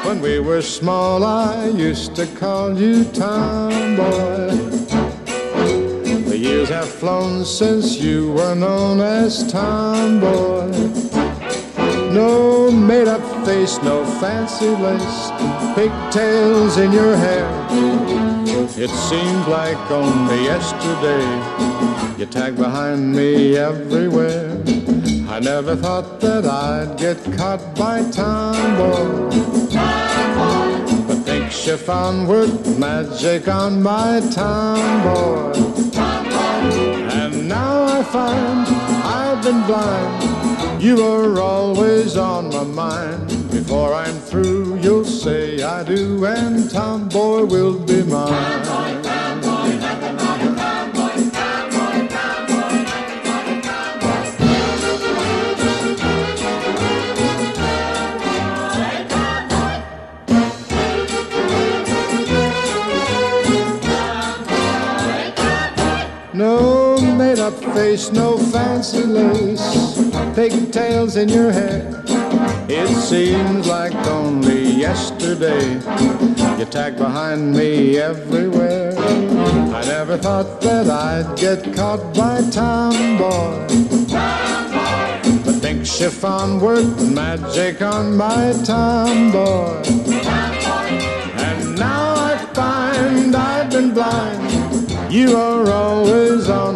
When we were small, I used to call you Tomboy. The years have flown since you were known as Tomboy. No made-up face, no fancy lace, pigtails in your hair. It seemed like only yesterday you tagged behind me everywhere. I never thought that I'd get caught by Tomboy. But think chiffon worked magic on my Tomboy. And now I find I've been blind. You are always on my mind. Before I'm through, you'll say I do, and Tomboy will be mine. No made-up face, no fancy lace, pigtails in your hair. It seems like only yesterday you tagged behind me everywhere. I never thought that I'd get caught by Tomboy. But think chiffon worked magic on my Tomboy. And now I find I've been blind. You are always on